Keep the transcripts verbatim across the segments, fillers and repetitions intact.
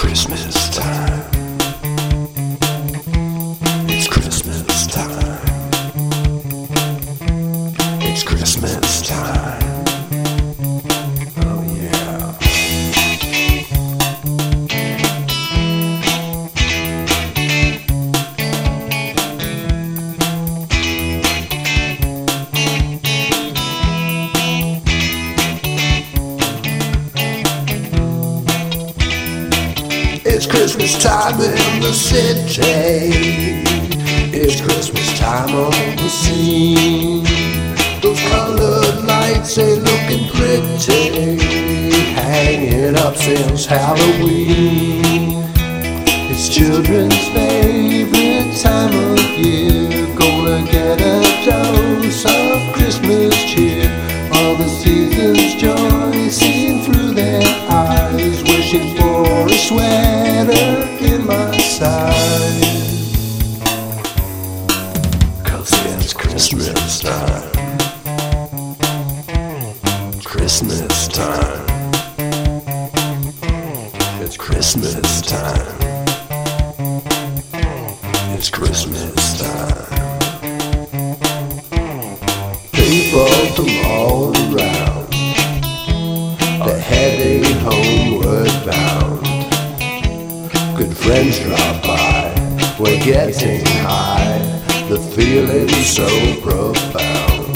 Christmas time. It's Christmas time. It's Christmas time. Oh yeah. It's Christmas time in the city. It's Christmas time on the scene. Those colored lights ain't looking pretty, hanging up since Halloween. It's children's favorite time of year. Gonna get a dose of Christmas cheer. All the season's joy seen through their eyes, wishing for a sweater in my size. Cause it's Christmas time. Christmas time. It's Christmas time. It's Christmas time. People from all around, they're heading homeward bound. Good friends drop by, we're getting high, the feeling's so profound.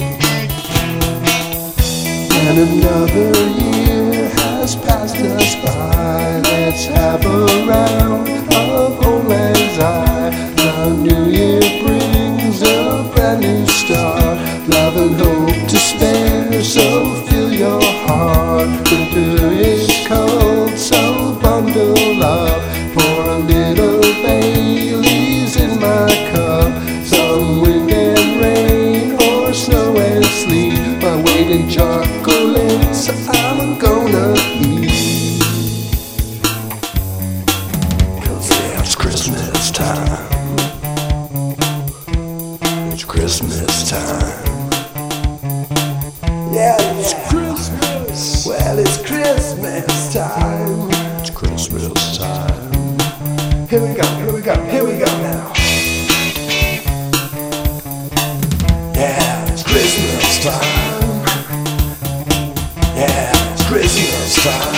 And another year has passed us by. Let's have a round of old lang syne. The new year brings a brand new start, love and hope to spare, so fill your heart. Winter is cold, so bundle up. Pour a little Baileys in my cup. Some wind and rain, or snow and sleet, my weight in chocolates I'm gonna eat. Cause it's Christmas time. It's Christmas time. Yeah, it's Christmas. Well, it's Christmas time. It's Christmas time. Here we go, here we go, here we go now. Yeah, it's Christmas time. Yeah, it's Christmas time.